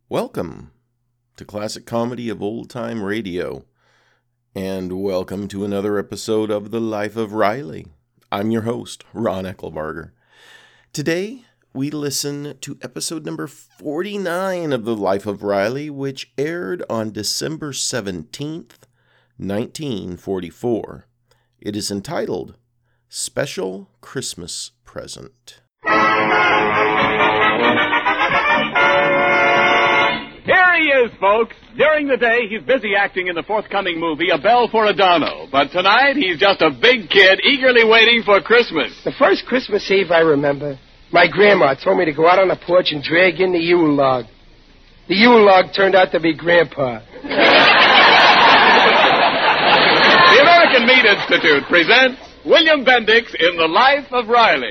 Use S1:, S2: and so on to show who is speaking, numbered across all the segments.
S1: Welcome to Classic Comedy of Old Time Radio, and welcome to another episode of The Life of Riley. I'm your host, Ron Eckelbarger. Today, we listen to episode number 49 of The Life of Riley, which aired on December 17th, 1944. It is entitled, Special Christmas Present.
S2: Here he is, folks. During the day, he's busy acting in the forthcoming movie, A Bell for Adano. But tonight, he's just a big kid eagerly waiting for Christmas.
S3: The first Christmas Eve I remember, my grandma told me to go out on the porch and drag in the Yule log. The Yule log turned out to be Grandpa.
S2: The American Meat Institute presents William Bendix in The Life of Riley.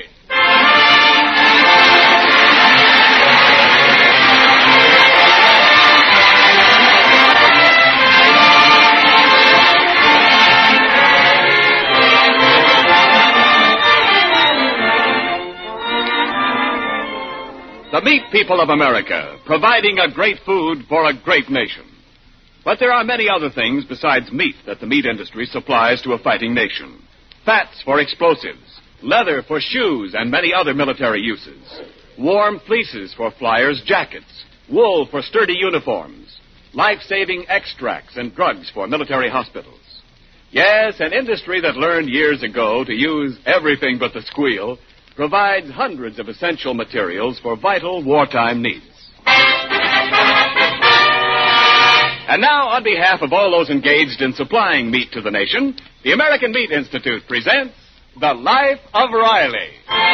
S2: The meat people of America, providing a great food for a great nation. But there are many other things besides meat that the meat industry supplies to a fighting nation. Fats for explosives, leather for shoes and many other military uses, warm fleeces for flyers' jackets, wool for sturdy uniforms, life-saving extracts and drugs for military hospitals. Yes, an industry that learned years ago to use everything but the squeal provides hundreds of essential materials for vital wartime needs. And now, on behalf of all those engaged in supplying meat to the nation, the American Meat Institute presents The Life of Riley.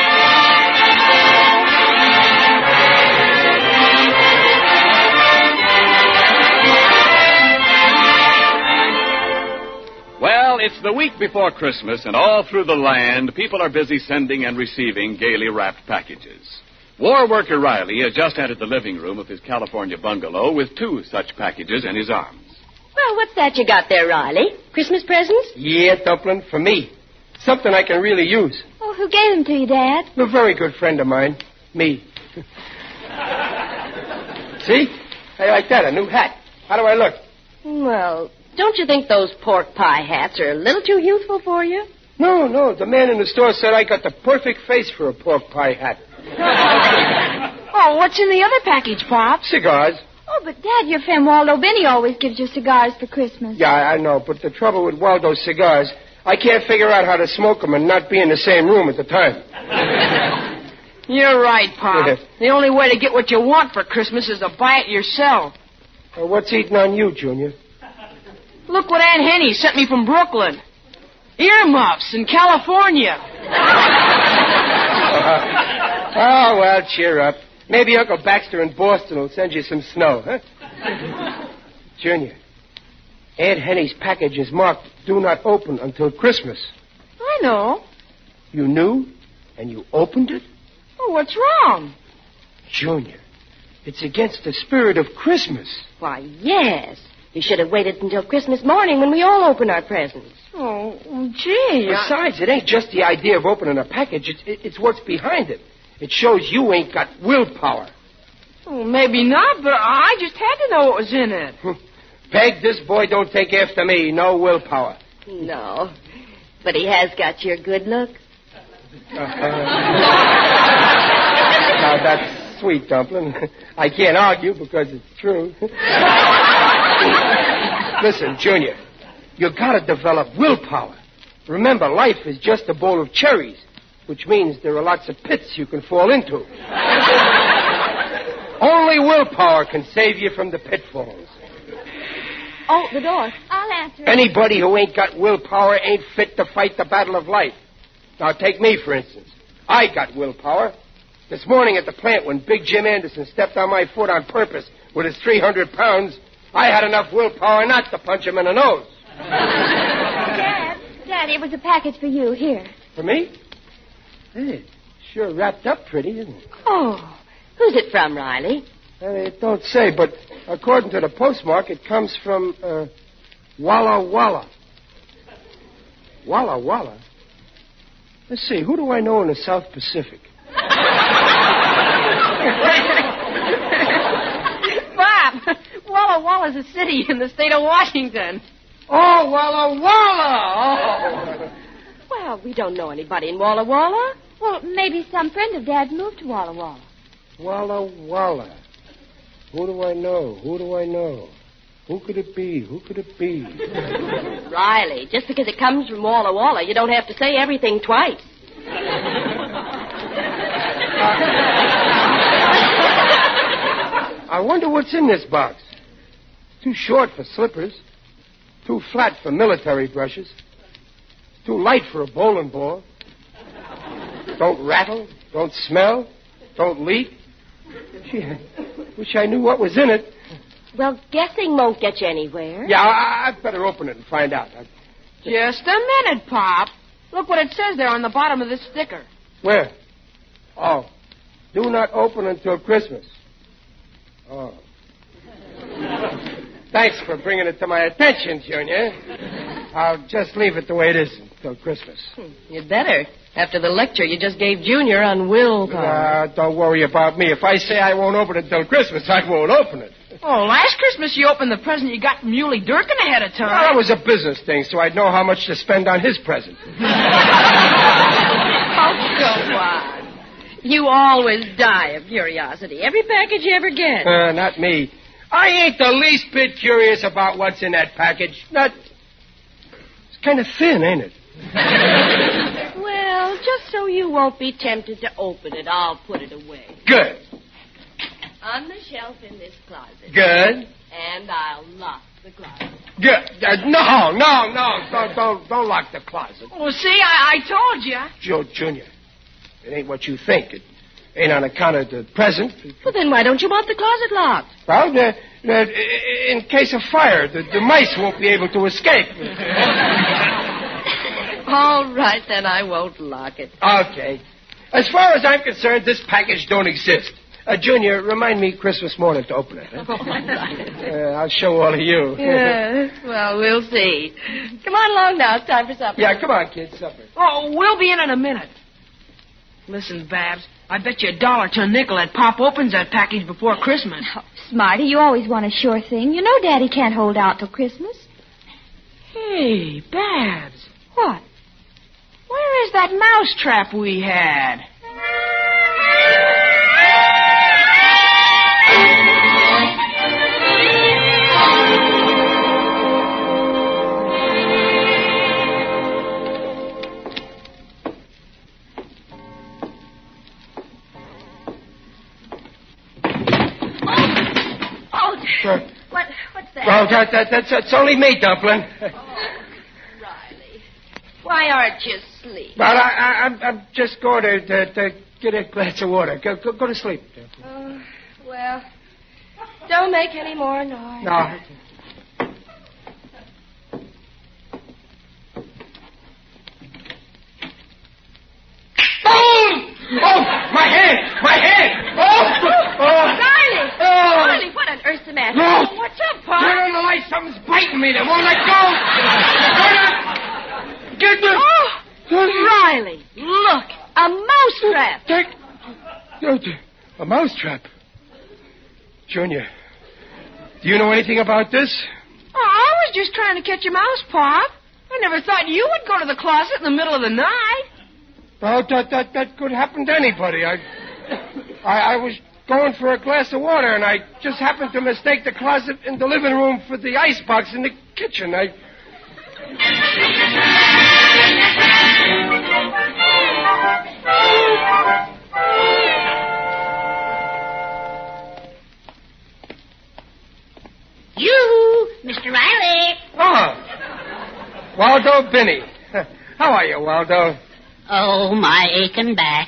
S2: Well, it's the week before Christmas, and all through the land, people are busy sending and receiving gaily wrapped packages. War worker Riley has just entered the living room of his California bungalow with two such packages in his arms.
S4: Well, what's that you got there, Riley? Christmas presents?
S3: Yeah, Dumpling, for me. Something I can really use.
S4: Oh, who gave them to you, Dad?
S3: A very good friend of mine. Me. See? How you like that? A new hat. How do I look?
S4: Well, don't you think those pork pie hats are a little too youthful for you?
S3: No. The man in the store said I got the perfect face for a pork pie hat.
S4: Oh, what's in the other package, Pop?
S3: Cigars.
S4: Oh, but Dad, your friend Waldo Benny always gives you cigars for Christmas.
S3: Yeah, I know, but the trouble with Waldo's cigars, I can't figure out how to smoke them and not be in the same room at the time.
S5: You're right, Pop.
S3: Yeah.
S5: The only way to get what you want for Christmas is to buy it yourself.
S3: Well, what's eating on you, Junior?
S5: Look what Aunt Henny sent me from Brooklyn. Earmuffs in California.
S3: Oh, well, cheer up. Maybe Uncle Baxter in Boston will send you some snow, huh? Junior, Aunt Henny's package is marked Do Not Open Until Christmas.
S5: I know.
S3: You knew, and you opened it?
S5: Oh, what's wrong?
S3: Junior, it's against the spirit of Christmas.
S4: Why, yes. You should have waited until Christmas morning when we all open our presents.
S5: Oh, gee.
S3: Besides, it ain't just the idea of opening a package. It's what's behind it. It shows you ain't got willpower.
S5: Oh, maybe not, but I just had to know what was in it.
S3: Peg, this boy don't take after me. No willpower.
S4: No, but he has got your good look.
S3: Now, that's sweet, Dumpling. I can't argue because it's true. Listen, Junior, you gotta develop willpower. Remember, life is just a bowl of cherries, which means there are lots of pits you can fall into. Only willpower can save you from the pitfalls.
S4: Oh, the door. I'll answer it.
S3: Anybody who ain't got willpower ain't fit to fight the battle of life. Now, take me, for instance. I got willpower. This morning at the plant, when Big Jim Anderson stepped on my foot on purpose with his 300 pounds, I had enough willpower not to punch him in the nose.
S4: Dad, it was a package for you. Here.
S3: For me? Hey, sure wrapped up pretty, isn't it?
S4: Oh, who's it from, Riley?
S3: It don't say, but according to the postmark, it comes from Walla Walla. Walla Walla? Let's see, who do I know in the South Pacific?
S5: Bob, Walla's a city in the state of Washington.
S3: Oh, Walla Walla! Oh.
S4: Well, we don't know anybody in Walla Walla.
S6: Well, maybe some friend of Dad's moved to Walla Walla.
S3: Walla Walla. Who do I know? Who do I know? Who could it be? Who could it be?
S4: Riley, just because it comes from Walla Walla, you don't have to say everything twice.
S3: I wonder what's in this box. Too short for slippers. Too flat for military brushes. Too light for a bowling ball. Don't rattle. Don't smell. Don't leak. Gee, I wish I knew what was in it.
S4: Well, guessing won't get you anywhere.
S3: Yeah, I'd better open it and find out.
S5: Just a minute, Pop. Look what it says there on the bottom of this sticker.
S3: Where? Oh. Do not open until Christmas. Oh. Thanks for bringing it to my attention, Junior. I'll just leave it the way it is until Christmas.
S4: You'd better. After the lecture you just gave Junior on willpower.
S3: Don't worry about me. If I say I won't open it until Christmas, I won't open it.
S5: Oh, last Christmas you opened the present you got from Muley Durkin ahead of time.
S3: Well, that was a business thing, so I'd know how much to spend on his present.
S4: Oh, go on. You always die of curiosity. Every package you ever get.
S3: Not me. I ain't the least bit curious about what's in that package. It's kind of thin, ain't it?
S4: Well, just so you won't be tempted to open it, I'll put it away.
S3: Good.
S4: On the shelf in this closet.
S3: Good.
S4: And I'll lock the closet.
S3: Good. No. Don't lock the closet.
S5: Well, see, I told you.
S3: Joe Jr., it ain't what you think. It ain't on account of the present.
S4: Well, then why don't you want the closet locked?
S3: Well, in case of fire, the mice won't be able to escape.
S4: All right, then I won't lock it.
S3: Okay. As far as I'm concerned, this package don't exist. Junior, remind me Christmas morning to open it. Huh?
S4: All right.
S3: I'll show all of you.
S4: Yeah, well, we'll see. Come on along now. It's time for supper.
S3: Yeah, come on, kids, supper.
S5: Oh, we'll be in a minute. Listen, Babs, I bet you $1 to a nickel that Pop opens that package before Christmas.
S6: Oh, Smarty, you always want a sure thing. You know Daddy can't hold out till Christmas.
S5: Hey, Babs.
S6: What?
S5: Where is that mouse trap we had?
S3: Sure.
S4: What's that?
S3: Well, that's only me, Dumpling.
S4: Riley, why aren't you asleep?
S3: But I'm just going to get a glass of water. Go to sleep.
S4: Well, don't make any more noise.
S3: No. Oh, my hand!
S4: Riley, what on earth's the matter?
S3: No.
S4: Oh, what's up, Pop?
S3: Turn on the light. Something's biting me. They won't let go. Get the...
S4: Riley, look, a mouse trap.
S3: A mouse trap. Junior, do you know anything about this?
S5: Oh, I was just trying to catch a mouse, Pop. I never thought you would go to the closet in the middle of the night.
S3: Well, that could happen to anybody. I was going for a glass of water, and I just happened to mistake the closet in the living room for the icebox in the kitchen.
S7: You, Mr. Riley.
S3: Oh, Waldo Binney. How are you, Waldo?
S7: Oh, my aching back.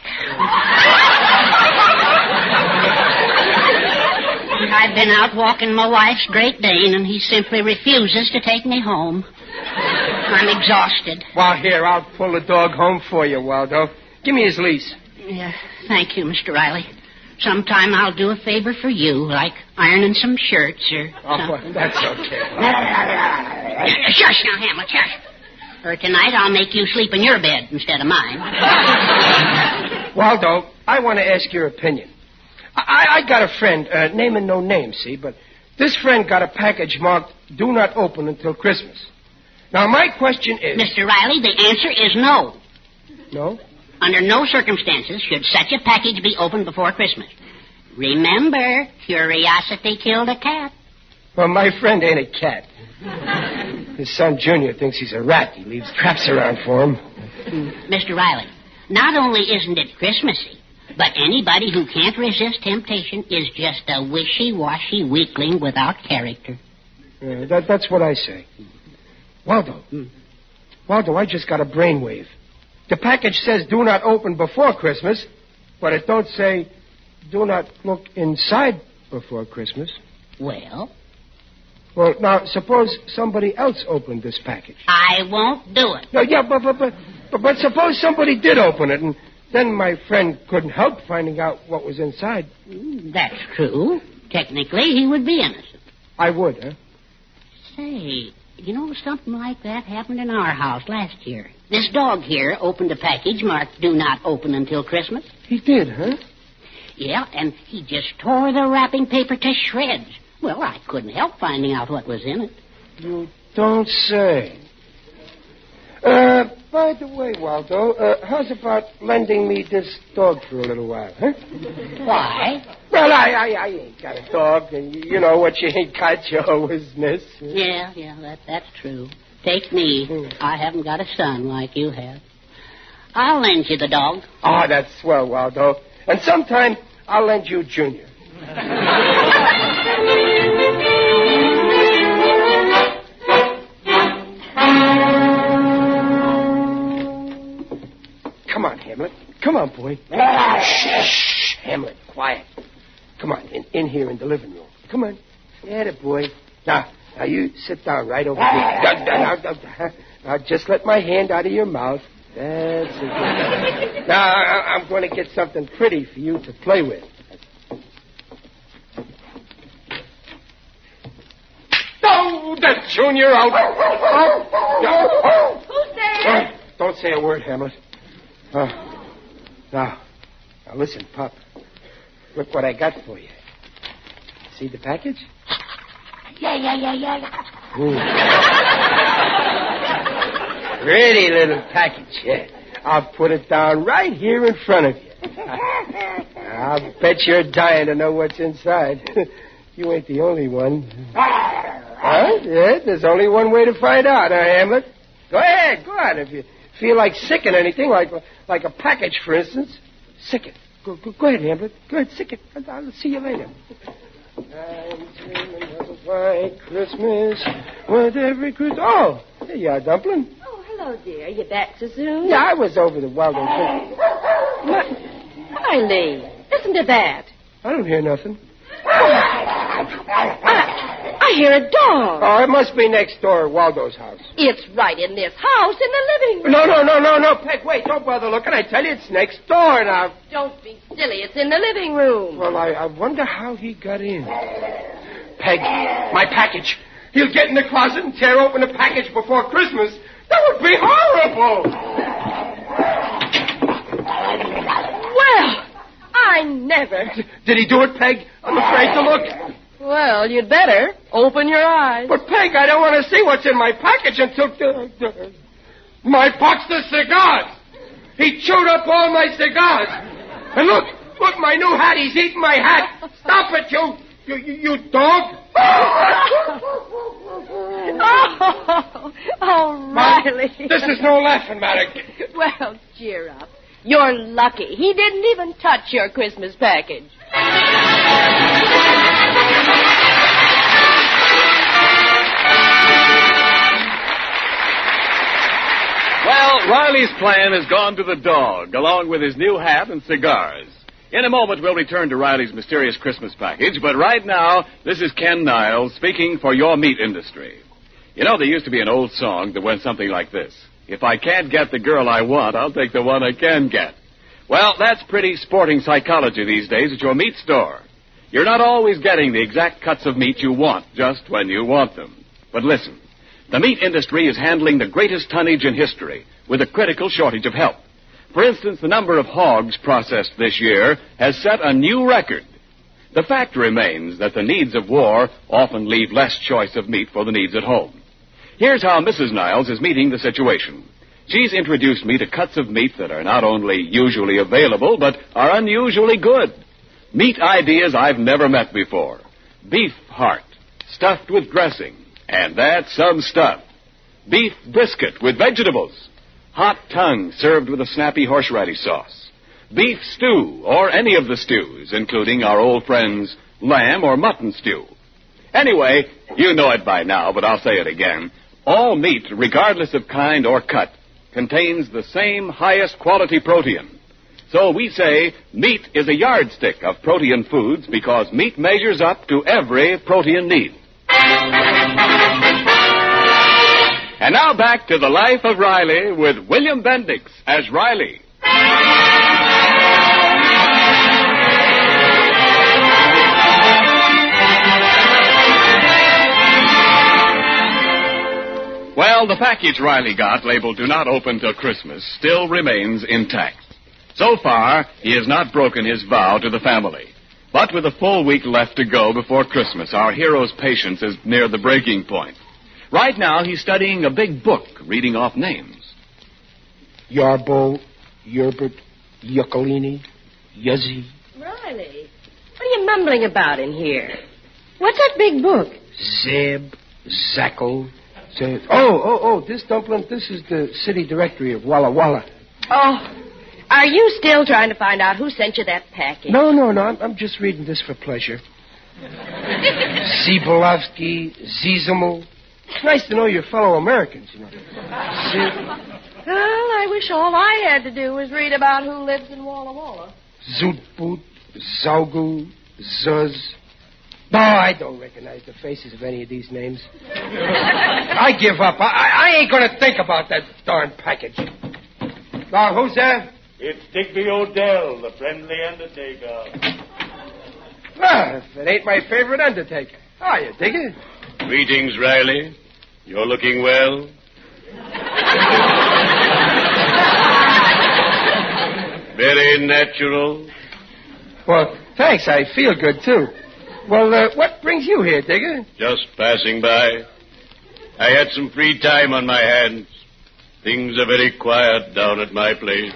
S7: I've been out walking my wife's Great Dane, and he simply refuses to take me home. I'm exhausted.
S3: Well, here, I'll pull the dog home for you, Waldo. Give me his leash.
S7: Yeah, thank you, Mr. Riley. Sometime I'll do a favor for you, like ironing some shirts or something.
S3: Well, that's okay.
S7: Shush now, Hamlet, shush. Or tonight I'll make you sleep in your bed instead of mine.
S3: Waldo, I want to ask your opinion. I got a friend, naming no name, see, but This friend got a package marked, do not open until Christmas. Now, my question is...
S7: Mr. Riley, the answer is no.
S3: No?
S7: Under no circumstances should such a package be opened before Christmas. Remember, curiosity killed a cat.
S3: Well, my friend ain't a cat. His son, Junior, thinks he's a rat. He leaves traps around for him.
S7: Mr. Riley, not only isn't it Christmassy, but anybody who can't resist temptation is just a wishy-washy weakling without character.
S3: That's what I say. Waldo. Waldo, I just got a brainwave. The package says do not open before Christmas, but it don't say do not look inside before Christmas.
S7: Well?
S3: Well, now, suppose somebody else opened this package.
S7: I won't do it.
S3: No, yeah, but suppose somebody did open it, and then my friend couldn't help finding out what was inside.
S7: That's true. Technically, he would be innocent.
S3: I would, huh?
S7: Say, you know, something like that happened in our house last year. This dog here opened a package marked do not open until Christmas.
S3: He did, huh?
S7: Yeah, and he just tore the wrapping paper to shreds. Well, I couldn't help finding out what was in it.
S3: You don't say. By the way, Waldo, how's about lending me this dog for a little while, huh?
S7: Why?
S3: Well, I ain't got a dog, and you know what you ain't got, you always miss.
S7: Yeah, that's true. Take me. I haven't got a son like you have. I'll lend you the dog.
S3: Oh, that's swell, Waldo. And sometime I'll lend you Junior. Come on, Hamlet. Come on, boy. Shh, Hamlet, quiet. Come on, in here in the living room. Come on. Yeah, boy. Now, you sit down right over here. Now, just let my hand out of your mouth. That's it. Now, I'm going to get something pretty for you to play with. Oh, that's Junior out.
S4: Who's there?
S3: Don't say a word, Hamlet. Now, listen, Pop. Look what I got for you. See the package?
S7: Yeah.
S3: Pretty little package, yeah. I'll put it down right here in front of you. I'll bet you're dying to know what's inside. You ain't the only one. Huh? Yeah, there's only one way to find out, huh, Hamlet? Go ahead, go on. If you feel like sicking anything, like a package, for instance, sick it. Go ahead, Hamlet. Go ahead, sick it. I'll see you later. I'm dreaming of a white Christmas with every Christmas. Oh, there you are, Dumpling.
S4: Oh, hello, dear. You back so soon?
S3: Yeah, I was over the Waldo.
S4: Riley, listen to that.
S3: I don't hear nothing.
S4: I hear a dog.
S3: Oh, it must be next door at Waldo's house.
S4: It's right in this house in the living room.
S3: No, Peg, wait. Don't bother looking. I tell you, it's next door now.
S4: Don't be silly. It's in the living room.
S3: Well, I wonder how he got in. Peg, my package. He'll get in the closet and tear open the package before Christmas. That would be horrible.
S4: Well, I never.
S3: Did he do it, Peg? I'm afraid to look.
S4: Well, you'd better. Open your eyes.
S3: But, Peg, I don't want to see what's in my package until... my box of cigars. He chewed up all my cigars. And look, my new hat. He's eating my hat. Stop it, you dog.
S4: Oh, Riley.
S3: This is no laughing matter.
S4: Well, cheer up. You're lucky. He didn't even touch your Christmas package.
S2: Well, Riley's plan has gone to the dog, along with his new hat and cigars. In a moment, we'll return to Riley's mysterious Christmas package, but right now, this is Ken Niles speaking for your meat industry. You know, there used to be an old song that went something like this. If I can't get the girl I want, I'll take the one I can get. Well, that's pretty sporting psychology these days at your meat store. You're not always getting the exact cuts of meat you want just when you want them. But listen, the meat industry is handling the greatest tonnage in history with a critical shortage of help. For instance, the number of hogs processed this year has set a new record. The fact remains that the needs of war often leave less choice of meat for the needs at home. Here's how Mrs. Niles is meeting the situation. She's introduced me to cuts of meat that are not only usually available, but are unusually good. Meat ideas I've never met before. Beef heart, stuffed with dressing, and that's some stuff. Beef brisket with vegetables. Hot tongue served with a snappy horseradish sauce. Beef stew, or any of the stews, including our old friends' lamb or mutton stew. Anyway, you know it by now, but I'll say it again. All meat, regardless of kind or cut, contains the same highest quality protein. So we say meat is a yardstick of protein foods because meat measures up to every protein need. And now back to the life of Riley with William Bendix as Riley. Well, the package Riley got, labeled "Do Not Open Till Christmas," still remains intact. So far, he has not broken his vow to the family. But with a full week left to go before Christmas, our hero's patience is near the breaking point. Right now, he's studying a big book, reading off names.
S3: Yarbo, Yerbert, Yuccolini, Yuzzy.
S4: Riley, what are you mumbling about in here? What's that big book?
S3: Zeb, Zacko. Oh, this dumpling, this is the city directory of Walla Walla.
S4: Oh, are you still trying to find out who sent you that package?
S3: No, I'm just reading this for pleasure. Zibolovsky, Zizimel. It's nice to know your fellow Americans, you know.
S4: Well, I wish all I had to do was read about who lives in Walla Walla.
S3: Zutboot, Zaugu, Zuz. No, I don't recognize the faces of any of these names. I give up. I ain't going to think about that darn package. Now, who's there?
S8: It's Digby Odell, the friendly undertaker.
S3: Well, if it ain't my favorite undertaker. How are you, Diggy?
S8: Greetings, Riley. You're looking well. Very natural.
S3: Well, thanks. I feel good, too. Well, what brings you here, Digger?
S8: Just passing by. I had some free time on my hands. Things are very quiet down at my place.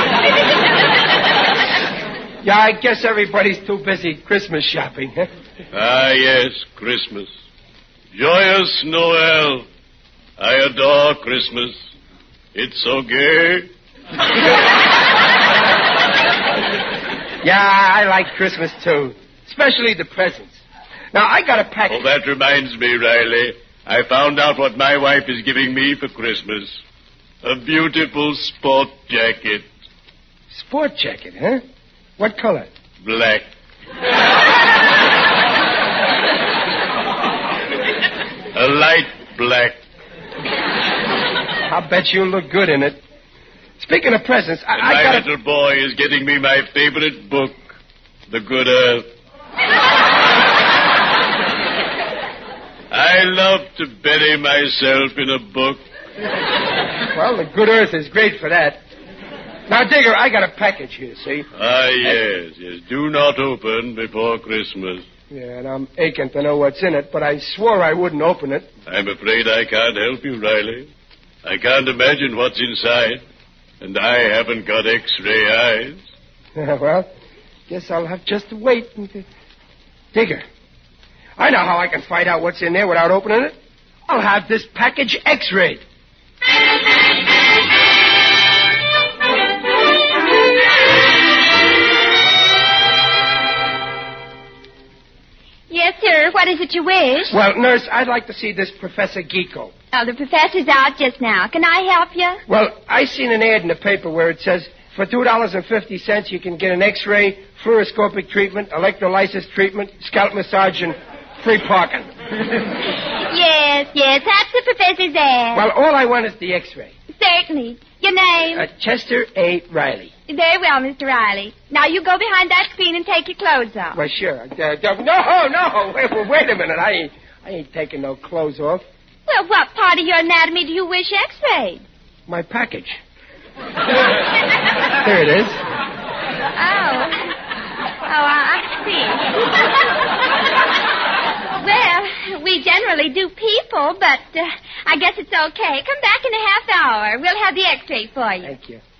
S3: Yeah, I guess everybody's too busy Christmas shopping, huh?
S8: Ah, yes, Christmas. Joyous Noel. I adore Christmas. It's so gay.
S3: Yeah, I like Christmas, too. Especially the presents. Now, I got a package.
S8: Oh, that reminds me, Riley. I found out what my wife is giving me for Christmas. A beautiful sport jacket.
S3: Sport jacket, huh? What color?
S8: Black. A light black.
S3: I'll bet you'll look good in it. Speaking of presents, I got
S8: my little boy is getting me my favorite book, The Good Earth. I love to bury myself in a book.
S3: Well, The Good Earth is great for that. Now, Digger, I got a package here, see?
S8: Ah, yes. Do not open before Christmas.
S3: Yeah, and I'm aching to know what's in it, but I swore I wouldn't open it.
S8: I'm afraid I can't help you, Riley. I can't imagine what's inside, and I haven't got X-ray eyes.
S3: Well, guess I'll have just to wait. Digger, I know how I can find out what's in there without opening it. I'll have this package X-rayed.
S6: Yes, sir. What is it you wish?
S3: Well, nurse, I'd like to see this Professor Geeko.
S6: Oh, the professor's out just now. Can I help you?
S3: Well, I seen an ad in the paper where it says for $2.50 you can get an X-ray, fluoroscopic treatment, electrolysis treatment, scalp massage, and free parking.
S6: Yes, that's the professor's ad.
S3: Well, all I want is the X-ray.
S6: Certainly. Your name?
S3: Chester A. Riley.
S6: Very well, Mr. Riley. Now you go behind that screen and take your clothes off.
S3: Well, sure. No. Wait a minute. I ain't taking no clothes off.
S6: Well, what part of your anatomy do you wish X-rayed?
S3: My package. There it is.
S6: Oh. I see. Well, we generally do people, but I guess it's okay. Come back in a half hour. We'll have the x-ray for you.
S3: Thank you.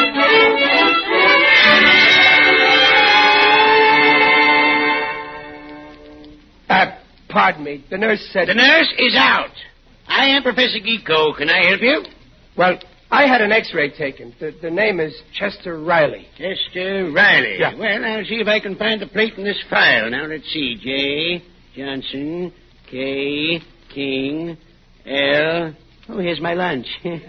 S3: Pardon me. The nurse said...
S9: The nurse is out. I am Professor Geeko. Can I help you?
S3: Well, I had an x-ray taken. The name is Chester Riley.
S9: Chester Riley.
S3: Yeah.
S9: Well, I'll see if I can find the plate in this file. Now, let's see. J. Johnson. K. King. L. Oh, here's my lunch.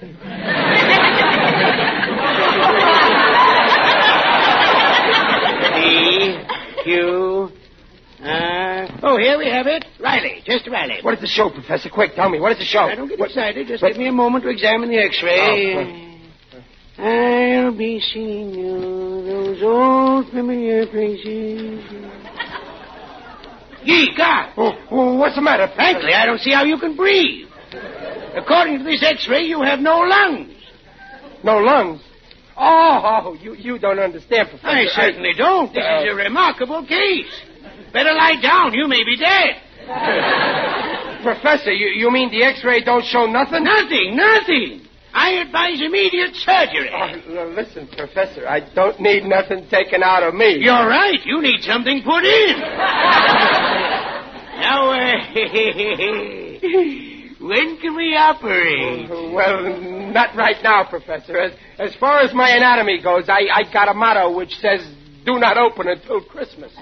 S9: D. Q. Oh, here we have it. Riley. Chester Riley.
S3: What does it show, Professor? Quick, tell me. What does it show?
S9: Now, don't get excited. Just give me a moment to examine the x-ray. I'll be seeing you those old familiar places. Geeka!
S3: Oh, what's the matter?
S9: Frankly, I don't see how you can breathe. According to this x-ray, you have no lungs.
S3: No lungs? Oh, you don't understand, Professor.
S9: I certainly don't. This is a remarkable case. Better lie down. You may be dead.
S3: Professor, you mean the x-ray don't show nothing?
S9: Nothing. I advise immediate surgery.
S3: Listen, Professor, I don't need nothing taken out of me.
S9: You're right. You need something put in. Now, when can we operate?
S3: Well, not right now, Professor. As far as my anatomy goes, I got a motto which says, do not open until Christmas.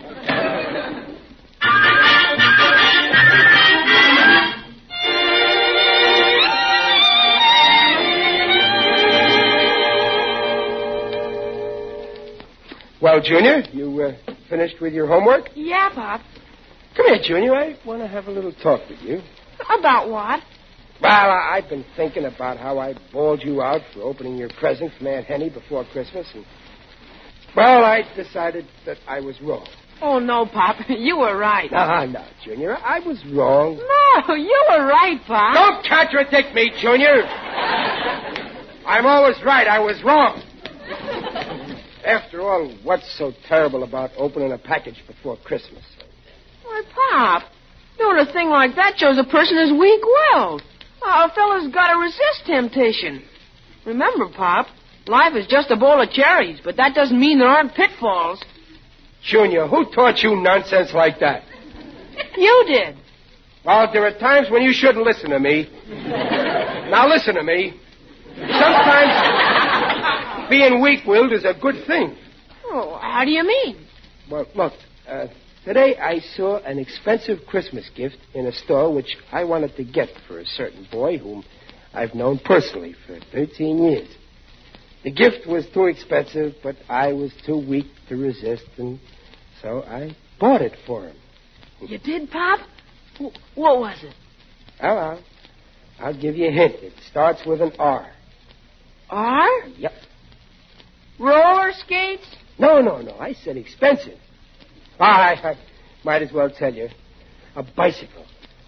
S3: Well, Junior, you finished with your homework?
S5: Yeah, Pop.
S3: Come here, Junior. I want to have a little talk with you.
S5: About what?
S3: Well, I've been thinking about how I bawled you out for opening your present from Aunt Henny before Christmas, and, well, I decided that I was wrong.
S5: Oh, no, Pop. You were right.
S3: No, Junior. I was wrong.
S5: No, you were right, Pop.
S3: Don't contradict me, Junior. I'm always right. I was wrong. After all, what's so terrible about opening a package before Christmas?
S5: Why, Pop, doing a thing like that shows a person is weak-willed. A fella's got to resist temptation. Remember, Pop, life is just a bowl of cherries, but that doesn't mean there aren't pitfalls.
S3: Junior, who taught you nonsense like that?
S5: You did.
S3: Well, there are times when you shouldn't listen to me. Now listen to me. Sometimes being weak-willed is a good thing.
S5: Oh, how do you mean?
S3: Well, look, today I saw an expensive Christmas gift in a store which I wanted to get for a certain boy whom I've known personally for 13 years. The gift was too expensive, but I was too weak to resist, and so I bought it for him.
S5: You did, Pop? What was it?
S3: Well, I'll give you a hint. It starts with an R.
S5: R?
S3: Yep.
S5: Roller skates?
S3: No. I said expensive. I might as well tell you. A bicycle.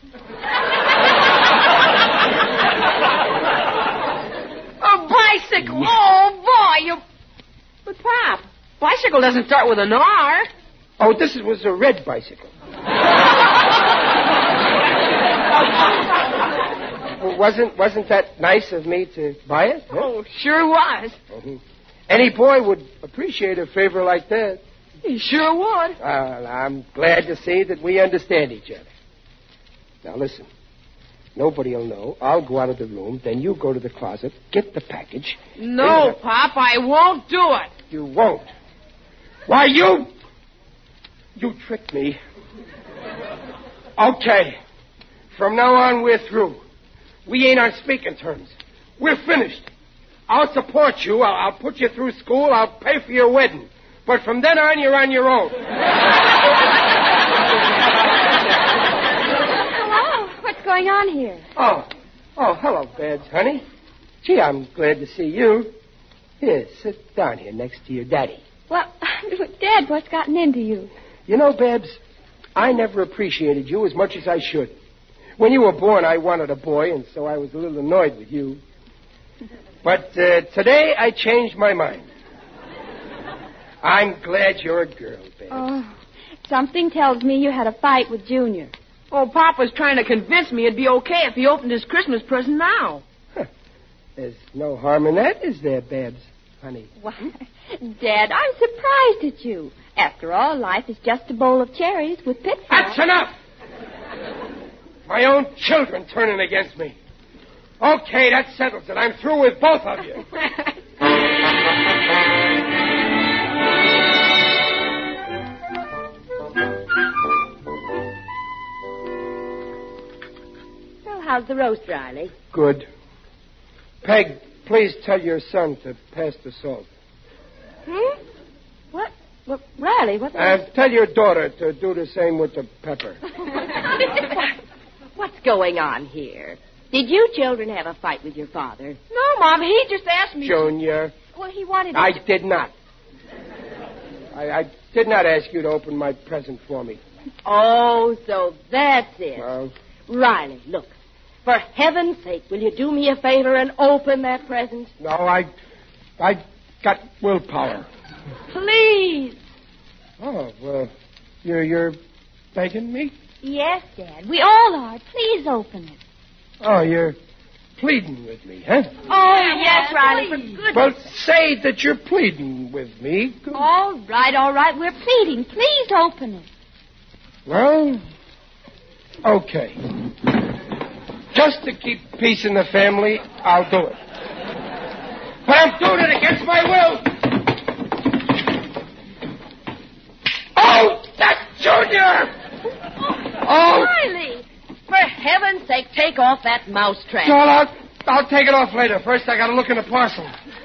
S5: A bicycle? Oh, boy, you... But, Pop, bicycle doesn't start with an R.
S3: Oh, this was a red bicycle. Wasn't that nice of me to buy it? Huh?
S5: Oh, sure was.
S3: Mm-hmm. Any boy would appreciate a favor like that.
S5: He sure would.
S3: Well, I'm glad to see that we understand each other. Now, listen. Nobody will know. I'll go out of the room. Then you go to the closet, get the package.
S5: No, Pop, I won't do it.
S3: You won't. Why, you tricked me. Okay. From now on, we're through. We ain't on speaking terms. We're finished. I'll support you. I'll put you through school. I'll pay for your wedding. But from then on, you're on your own.
S6: Hello. What's going on here?
S3: Oh, hello, Babs, honey. Gee, I'm glad to see you. Here, sit down here next to your daddy.
S6: Well, Dad, what's gotten into you?
S3: You know, Babs, I never appreciated you as much as I should. When you were born, I wanted a boy, and so I was a little annoyed with you. But today, I changed my mind. I'm glad you're a girl, babe.
S6: Oh, something tells me you had a fight with Junior.
S5: Oh, Papa's trying to convince me it'd be okay if he opened his Christmas present now.
S3: There's no harm in that, is there, Babs, honey?
S6: Why, Dad, I'm surprised at you. After all, life is just a bowl of cherries with pitfalls.
S3: That's enough! My own children turning against me. Okay, that settles it. I'm through with both of you.
S6: Well, how's the roast, Riley?
S3: Good. Peg, please tell your son to pass the salt.
S6: What? Well, Riley, what?
S3: Tell your daughter to do the same with the pepper.
S4: What's going on here? Did you children have a fight with your father?
S5: No, Mom, he just asked me.
S3: Junior.
S6: Well, he wanted.
S3: I did not. I did not ask you to open my present for me.
S4: Oh, so that's it.
S3: Well,
S4: Riley, look. For heaven's sake, will you do me a favor and open that present?
S3: no, I got willpower.
S4: Please.
S3: Oh, well, you're begging me?
S6: Yes, Dad. We all are. Please open it.
S3: Oh, you're pleading with me, huh?
S6: Oh, yes, Riley, for goodness.
S3: Well, say that you're pleading with me.
S6: All right. We're pleading. Please open it.
S3: Well, okay. Just to keep peace in the family, I'll do it. But I'm doing it against my will. Oh, that's Junior! Oh!
S4: Riley, for heaven's sake, take off that mousetrap.
S3: Well, I'll take it off later. First, I got to look in the parcel.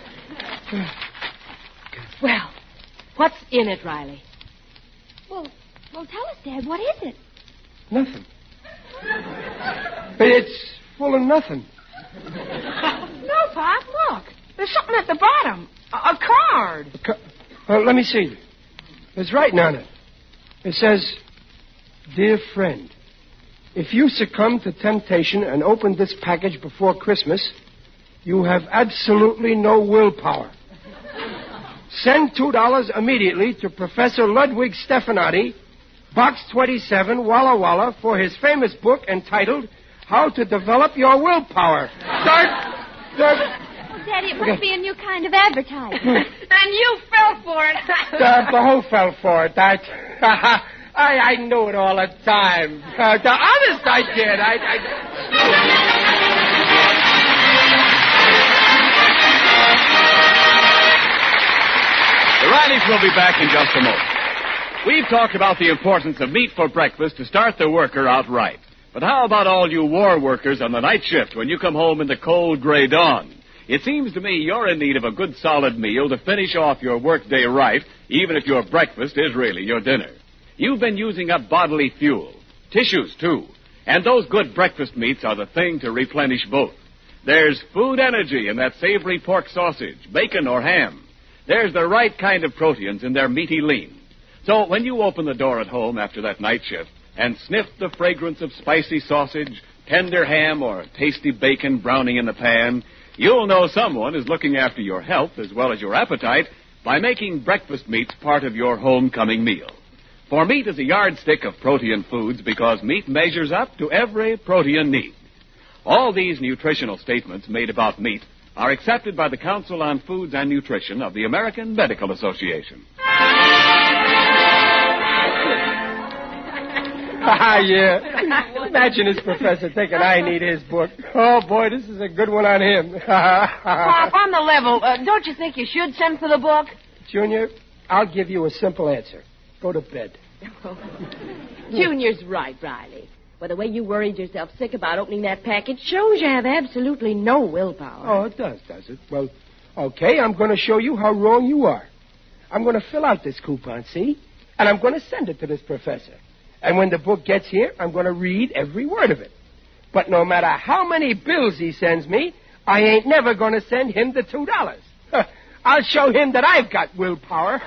S4: Well, what's in it, Riley?
S6: Well, tell us, Dad. What is it?
S3: Nothing. It's full of nothing.
S5: No, Pop, look. There's something at the bottom. A card.
S3: Well, let me see. There's writing on it. It says, "Dear friend, if you succumb to temptation and open this package before Christmas, you have absolutely no willpower. Send $2 immediately to Professor Ludwig Stefanati, Box 27, Walla Walla, for his famous book entitled How to Develop Your Willpower."
S6: Daddy, it must be a new kind of advertising.
S5: And you fell for it.
S3: Who fell for it? I knew it all the time. The honest, I did.
S2: The Rileys will be back in just a moment. We've talked about the importance of meat for breakfast to start the worker out right. But how about all you war workers on the night shift when you come home in the cold gray dawn? It seems to me you're in need of a good solid meal to finish off your workday right, even if your breakfast is really your dinner. You've been using up bodily fuel, tissues too, and those good breakfast meats are the thing to replenish both. There's food energy in that savory pork sausage, bacon, or ham. There's the right kind of proteins in their meaty lean. So when you open the door at home after that night shift and sniff the fragrance of spicy sausage, tender ham, or tasty bacon browning in the pan, you'll know someone is looking after your health as well as your appetite by making breakfast meats part of your homecoming meal. For meat is a yardstick of protein foods because meat measures up to every protein need. All these nutritional statements made about meat are accepted by the Council on Foods and Nutrition of the American Medical Association.
S3: Yeah. Imagine this professor thinking I need his book. Oh, boy, this is a good one on him.
S5: Pop, on the level, don't you think you should send for the book?
S3: Junior, I'll give you a simple answer. Go to bed.
S4: Junior's right, Riley. Well, the way you worried yourself sick about opening that package shows you have absolutely no willpower.
S3: Oh, it does it? Well, okay, I'm going to show you how wrong you are. I'm going to fill out this coupon, see? And I'm going to send it to this professor. And when the book gets here, I'm going to read every word of it. But no matter how many bills he sends me, I ain't never going to send him the $2. I'll show him that I've got willpower.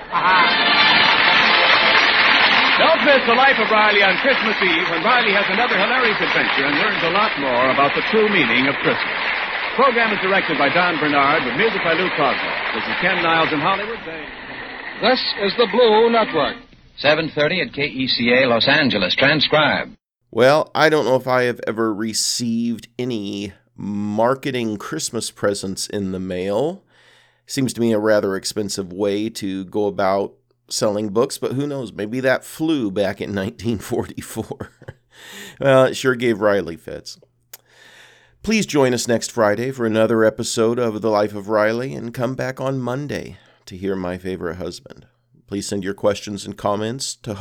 S2: Don't miss The Life of Riley on Christmas Eve when Riley has another hilarious adventure and learns a lot more about the true meaning of Christmas. The program is directed by Don Bernard with music by Lou Crosby. This is Ken Niles in Hollywood saying...
S10: This is the Blue Network.
S11: 7:30 at KECA Los Angeles. Transcribe.
S1: Well, I don't know if I have ever received any marketing Christmas presents in the mail. Seems to me a rather expensive way to go about selling books, but who knows? Maybe that flew back in 1944. Well, it sure gave Riley fits. Please join us next Friday for another episode of The Life of Riley, and come back on Monday to hear My Favorite Husband. Please send your questions and comments to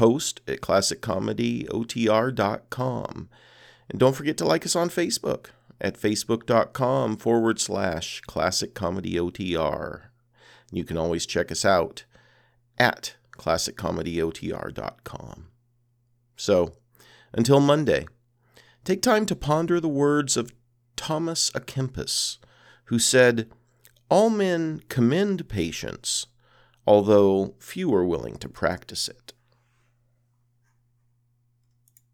S1: host@classiccomedyotr.com. And don't forget to like us on Facebook at facebook.com/classiccomedyotr. You can always check us out at classiccomedyotr.com. So, until Monday, take time to ponder the words of Thomas à Kempis, who said, "All men commend patience, although few are willing to practice it."